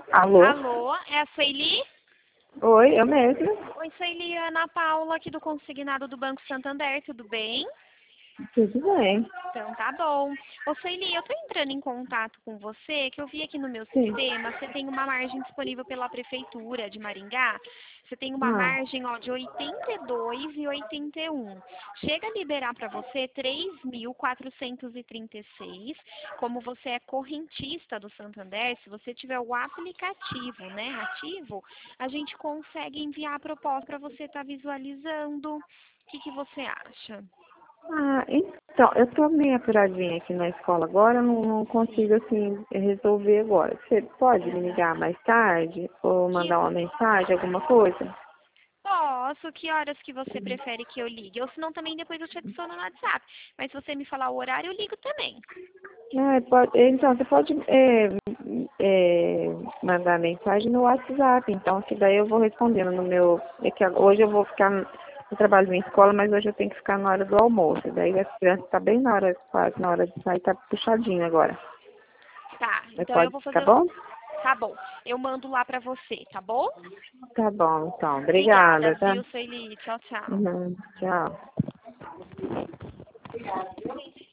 Alô? Alô, é a Sueli? Oi, eu mesma. Oi, Sueli, Ana Paula, aqui do Consignado do Banco Santander, tudo bem? Tudo bem. Então tá bom. Ô, Sueli, eu tô entrando em contato com você, que eu vi aqui no meu Sim. sistema, você tem uma margem disponível pela Prefeitura de Maringá. Você tem uma Ah, margem, ó, de 82,81. Chega a liberar para você 3.436. Como você é correntista do Santander, se você tiver o aplicativo, né, ativo, a gente consegue enviar a proposta para você estar visualizando. O que você acha? então, eu tô meio apuradinha aqui na escola agora, não consigo, Sim. assim, resolver agora. Você pode me Aham. ligar mais tarde? Ou Que mandar uma mensagem, alguma coisa? Posso, que horas que você prefere que eu ligue? Ou senão também depois eu te adiciono no WhatsApp. Mas se você me falar o horário, eu ligo também. Então, você pode mandar mensagem no WhatsApp, então, que daí eu vou respondendo no meu... É que hoje eu vou ficar... Eu trabalho em escola, mas hoje eu tenho que ficar na hora do almoço. Daí a criança está bem na hora, quase na hora de sair, tá puxadinho agora. Tá, Mas então eu pode, vou tá fazer. bom? Tá bom. Eu mando lá pra você, tá bom? Tá bom, então. Obrigada, Obrigada, tá? viu, Sueli? Tchau, tchau. Uhum, tchau.